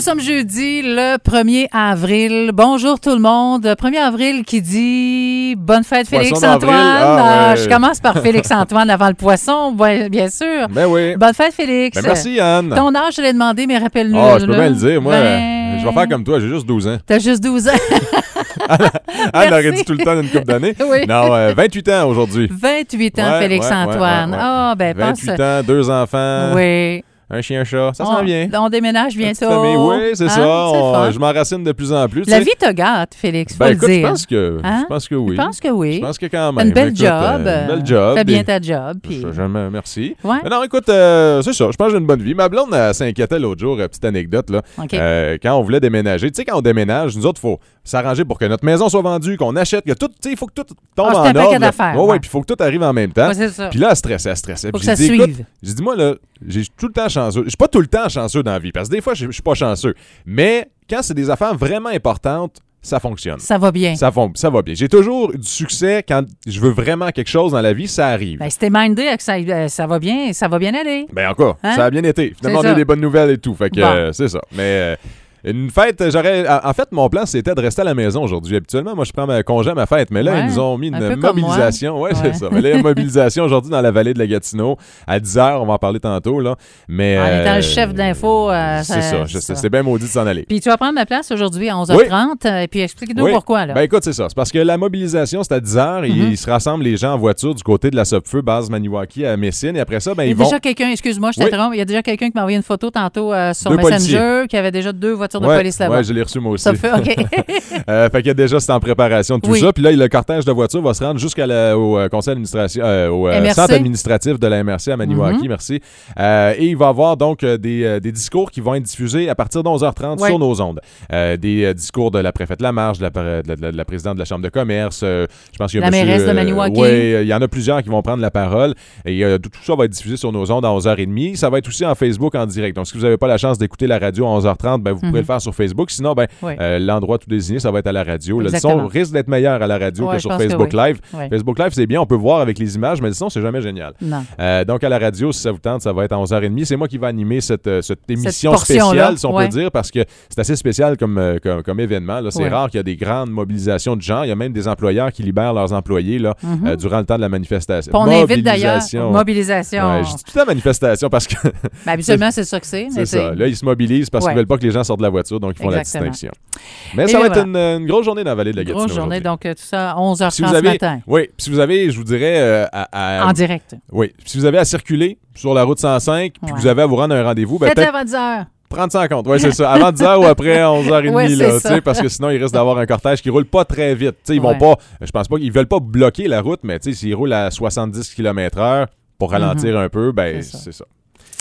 sommes jeudi, le 1er avril. Bonjour tout le monde. 1er avril qui dit bonne fête Félix-Antoine. Je commence par Félix-Antoine avant le poisson, bien sûr. Ben oui. Bonne fête Félix. Ben merci Anne. Ton âge, je l'ai demandé, mais rappelle-nous. Je peux bien le dire. Moi, je vais faire comme toi, j'ai juste 12 ans. T'as juste 12 ans. Anne aurait dit tout le temps d'une couple d'années. Oui. Non, 28 ans aujourd'hui. 28 ans, Félix-Antoine. Ah, ben 28 ans, 2 enfants. Oui. Un chien-chat, ça s'en vient. On déménage bientôt. Oui, c'est ça. Je m'enracine de plus en plus. La vie te gâte, Félix, faut écoute, le dire. Je pense que oui. Je pense que oui. Je pense que quand même. Une belle job. Une belle job. Fais bien ta job. Puis... Merci. Ouais. Mais non, écoute, c'est ça. Je pense que j'ai une bonne vie. Ma blonde s'inquiétait l'autre jour, petite anecdote, là. Okay. Quand on voulait déménager. Tu sais, quand on déménage, nous autres, il faut s'arranger pour que notre maison soit vendue, qu'on achète, que tout, tu sais, il faut que tout tombe en ordre. Oui, puis il faut que tout arrive en même temps. Ouais, c'est ça. Puis là, elle stressait. Faut que ça suive. J'ai dit, moi, là, j'ai tout le temps chanceux. Je suis pas tout le temps chanceux dans la vie, parce que des fois, je suis pas chanceux. Mais quand c'est des affaires vraiment importantes, ça fonctionne. Ça va bien. Ça va bien. J'ai toujours du succès quand je veux vraiment quelque chose dans la vie, ça arrive. Ben, si t'es mindé que ça va bien aller. Ben encore, ça a bien été. Finalement, on a eu des bonnes nouvelles et tout. Fait que c'est ça. Mais... une fête, en fait, mon plan, c'était de rester à la maison aujourd'hui. Habituellement, moi, je prends ma congé à ma fête, mais là, ils nous ont mis une mobilisation. Ouais, c'est ça. Mais là, il y a une mobilisation aujourd'hui dans la vallée de la Gatineau. À 10h, on va en parler tantôt, là. Mais, en étant le chef d'info, c'est ça. C'est bien maudit de s'en aller. Puis tu vas prendre ma place aujourd'hui à 11h30. Et puis explique-nous pourquoi, là. Ben écoute, c'est ça. C'est parce que la mobilisation, c'est à 10h. Ils se rassemblent, les gens en voiture, du côté de la Sopfeu, base Maniwaki à Messine. Et après ça, ben, ils vont... Il y a déjà quelqu'un, excuse-moi, je t'interromps. Il y a déjà quelqu'un qui m'a envoyé une photo tantôt sur Messenger, qui avait déjà 2 voitures de police là-bas. Je l'ai reçu moi aussi. Ça fait, OK. Fait que déjà, c'est en préparation de tout ça. Puis là, le cortège de voitures va se rendre jusqu'au conseil d'administration, au centre administratif de la MRC à Maniwaki, merci. Et il va y avoir donc des discours qui vont être diffusés à partir de 11h30 sur nos ondes. Des discours de la préfète Lamarche, de la présidente de la Chambre de commerce. Je pense qu'il y a la mairesse de Maniwaki. Oui, il y en a plusieurs qui vont prendre la parole. Et tout ça va être diffusé sur nos ondes à 11h30. Ça va être aussi en Facebook en direct. Donc, si vous n'avez pas la chance d'écouter la radio à 11h30, ben, vous pouvez le faire sur Facebook. Sinon, l'endroit tout désigné, ça va être à la radio. Le son risque d'être meilleur à la radio que sur Facebook Live. Facebook Live, c'est bien, on peut voir avec les images, mais le son, c'est jamais génial. Donc, à la radio, si ça vous tente, ça va être à 11h30. C'est moi qui vais animer cette émission spéciale, si on peut dire, parce que c'est assez spécial comme événement. Là. C'est rare qu'il y a des grandes mobilisations de gens. Il y a même des employeurs qui libèrent leurs employés là, durant le temps de la manifestation. On invite d'ailleurs mobilisation. Je dis tout le temps manifestation parce que... habituellement, c'est ça que c'est. C'est ça. Là, ils se mobilisent parce qu'ils ne veulent pas que les gens sortent de la voiture, donc ils font la distinction. Mais ça va être une grosse journée dans la vallée de la Gatineau. Grosse journée, donc tout ça à 11h30 ce matin. Oui, puis si vous avez, je vous dirais... en direct. Oui, si vous avez à circuler sur la route 105, puis que vous avez à vous rendre à un rendez-vous... Faites-le avant 10h. Prendre ça en compte, oui, c'est ça. Avant 10h ou après 11h30, là, parce que sinon, il risque d'avoir un cortège qui roule pas très vite. T'sais, ils vont pas, je pense pas qu'ils veulent pas bloquer la route, mais s'ils roulent à 70 km/h pour ralentir un peu, ben c'est ça.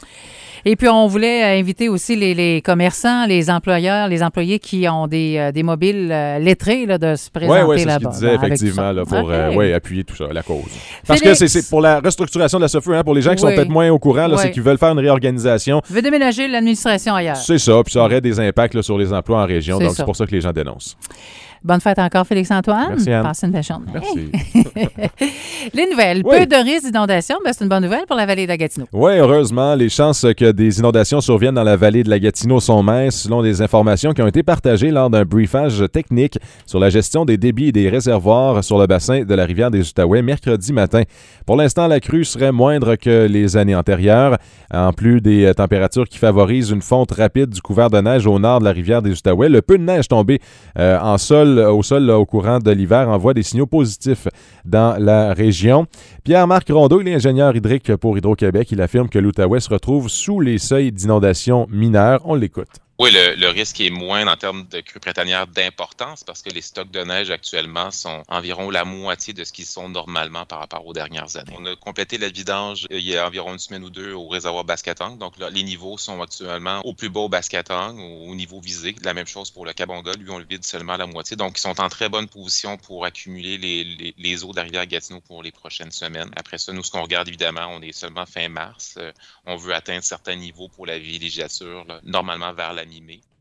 Et puis, on voulait inviter aussi les commerçants, les employeurs, les employés qui ont des mobiles lettrés là, de se présenter là-bas. Oui, c'est ce qu'il disait, effectivement, là, pour appuyer tout ça, la cause. Parce que c'est pour la restructuration de la Sopfeu, pour les gens qui sont peut-être moins au courant, là, c'est qu'ils veulent faire une réorganisation. Ils veulent déménager l'administration ailleurs. C'est ça, puis ça aurait des impacts là, sur les emplois en région, donc c'est pour ça que les gens dénoncent. Bonne fête encore, Félix-Antoine. Merci, Anne. Passez une belle journée. Merci. Les nouvelles. Peu de risques d'inondation, mais c'est une bonne nouvelle pour la vallée de la Gatineau. Oui, heureusement, les chances que des inondations surviennent dans la vallée de la Gatineau sont minces, selon des informations qui ont été partagées lors d'un briefage technique sur la gestion des débits et des réservoirs sur le bassin de la rivière des Outaouais mercredi matin. Pour l'instant, la crue serait moindre que les années antérieures, en plus des températures qui favorisent une fonte rapide du couvert de neige au nord de la rivière des Outaouais. Le peu de neige tombée au sol au courant de l'hiver envoie des signaux positifs dans la région. Pierre-Marc Rondeau, il est ingénieur hydrique pour Hydro-Québec. Il affirme que l'Outaouais se retrouve sous les seuils d'inondation mineure. On l'écoute. Oui, le risque est moindre en termes de crues printanières d'importance parce que les stocks de neige actuellement sont environ la moitié de ce qu'ils sont normalement par rapport aux dernières années. On a complété la vidange il y a environ une semaine ou deux au réservoir Baskatang. Donc là, les niveaux sont actuellement au plus bas au Baskatang, au niveau visé. La même chose pour le Kabonga. Lui, on le vide seulement à la moitié. Donc, ils sont en très bonne position pour accumuler les eaux de la rivière Gatineau pour les prochaines semaines. Après ça, nous, ce qu'on regarde, évidemment, on est seulement fin mars. On veut atteindre certains niveaux pour la villégiature, là, normalement vers la mi-mai.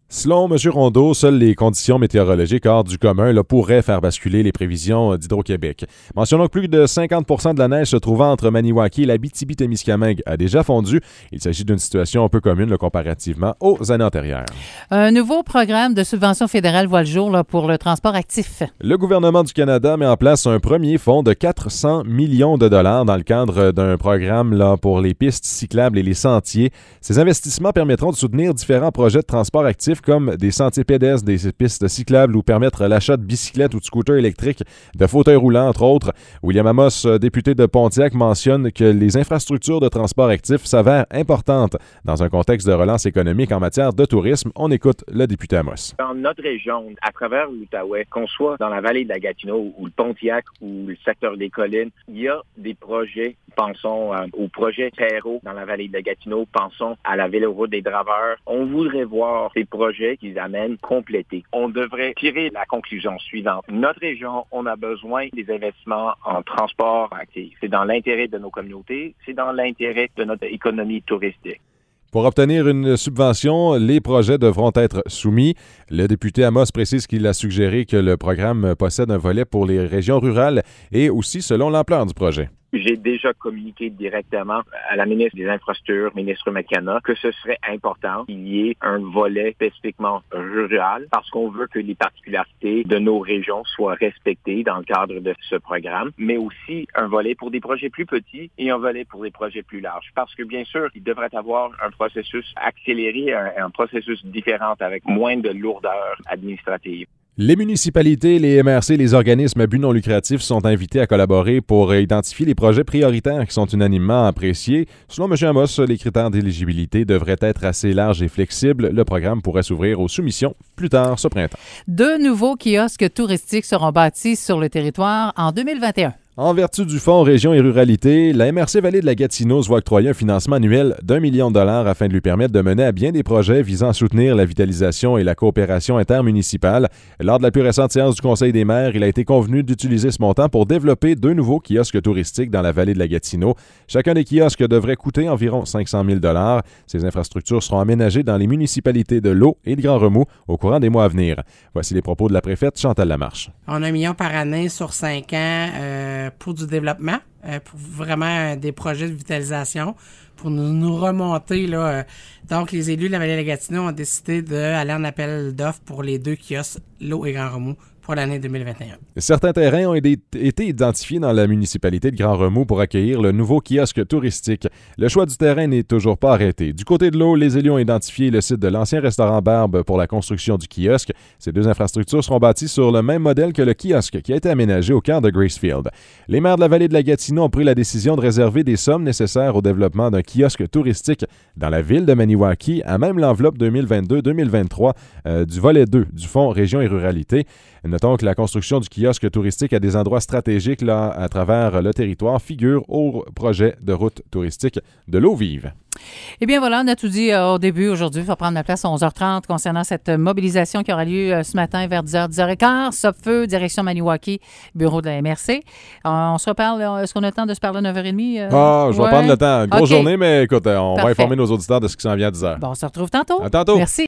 Selon M. Rondeau, seules les conditions météorologiques hors du commun pourraient faire basculer les prévisions d'Hydro-Québec. Mentionnons que plus de 50% de la neige se trouvant entre Maniwaki et l'Abitibi-Témiscamingue a déjà fondu. Il s'agit d'une situation un peu commune comparativement aux années antérieures. Un nouveau programme de subvention fédérale voit le jour pour le transport actif. Le gouvernement du Canada met en place un premier fonds de 400 millions de dollars dans le cadre d'un programme pour les pistes cyclables et les sentiers. Ces investissements permettront de soutenir différents projets de transport actif comme des sentiers pédestres, des pistes cyclables ou permettre l'achat de bicyclettes ou de scooters électriques, de fauteuils roulants, entre autres. William Amos, député de Pontiac, mentionne que les infrastructures de transport actif s'avèrent importantes dans un contexte de relance économique en matière de tourisme. On écoute le député Amos. Dans notre région, à travers l'Outaouais, qu'on soit dans la vallée de la Gatineau ou le Pontiac ou le secteur des collines, il y a des projets. Pensons au projet Perrault dans la vallée de la Gatineau. Pensons à la véloroute des Draveurs. On voudrait voir ces projets qu'ils amènent complétés. On devrait tirer la conclusion suivante. Notre région, on a besoin des investissements en transport actif. C'est dans l'intérêt de nos communautés, c'est dans l'intérêt de notre économie touristique. Pour obtenir une subvention, les projets devront être soumis. Le député Amos précise qu'il a suggéré que le programme possède un volet pour les régions rurales et aussi selon l'ampleur du projet. J'ai déjà communiqué directement à la ministre des Infrastructures, ministre McKenna, que ce serait important qu'il y ait un volet spécifiquement rural parce qu'on veut que les particularités de nos régions soient respectées dans le cadre de ce programme, mais aussi un volet pour des projets plus petits et un volet pour des projets plus larges. Parce que bien sûr, il devrait avoir un processus accéléré, un processus différent avec moins de lourdeur administrative. Les municipalités, les MRC et les organismes à but non lucratif sont invités à collaborer pour identifier les projets prioritaires qui sont unanimement appréciés. Selon M. Amos, les critères d'éligibilité devraient être assez larges et flexibles. Le programme pourrait s'ouvrir aux soumissions plus tard ce printemps. 2 nouveaux kiosques touristiques seront bâtis sur le territoire en 2021. En vertu du Fonds Région et Ruralité, la MRC Vallée de la Gatineau se voit octroyer un financement annuel d'1 million de dollars afin de lui permettre de mener à bien des projets visant à soutenir la vitalisation et la coopération intermunicipale. Lors de la plus récente séance du Conseil des maires, il a été convenu d'utiliser ce montant pour développer 2 nouveaux kiosques touristiques dans la Vallée de la Gatineau. Chacun des kiosques devrait coûter environ 500 000 dollars. Ces infrastructures seront aménagées dans les municipalités de L'Eau et de Grand-Remous au courant des mois à venir. Voici les propos de la préfète Chantal Lamarche. On a 1 million par année sur 5 ans pour du développement, pour vraiment des projets de vitalisation, pour nous remonter. Donc, les élus de la Vallée de la Gatineau ont décidé d'aller en appel d'offres pour les 2 kiosques L'Eau et Grand-Remous pour l'année 2021. Certains terrains ont été identifiés dans la municipalité de Grand-Remous pour accueillir le nouveau kiosque touristique. Le choix du terrain n'est toujours pas arrêté. Du côté de L'Eau, les élus ont identifié le site de l'ancien restaurant Barbe pour la construction du kiosque. Ces 2 infrastructures seront bâties sur le même modèle que le kiosque qui a été aménagé au cœur de Gracefield. Les maires de la Vallée de la Gatineau ont pris la décision de réserver des sommes nécessaires au développement d'un kiosque touristique dans la ville de Maniwaki, à même l'enveloppe 2022-2023 du volet 2 du Fonds Région et Ruralité. Notons que la construction du kiosque touristique à des endroits stratégiques à travers le territoire figure au projet de route touristique de l'eau vive. Eh bien voilà, on a tout dit au début aujourd'hui. Il va prendre la place à 11h30 concernant cette mobilisation qui aura lieu ce matin vers 10h, 10h15. Stop-feu, direction Maniwaki, bureau de la MRC. On se reparle. Est-ce qu'on a le temps de se parler à 9h30? Je vais prendre le temps. Grosse journée, mais écoute, on Parfait. va informer nos auditeurs de ce qui s'en vient à 10h. Bon, on se retrouve tantôt. À tantôt. Merci.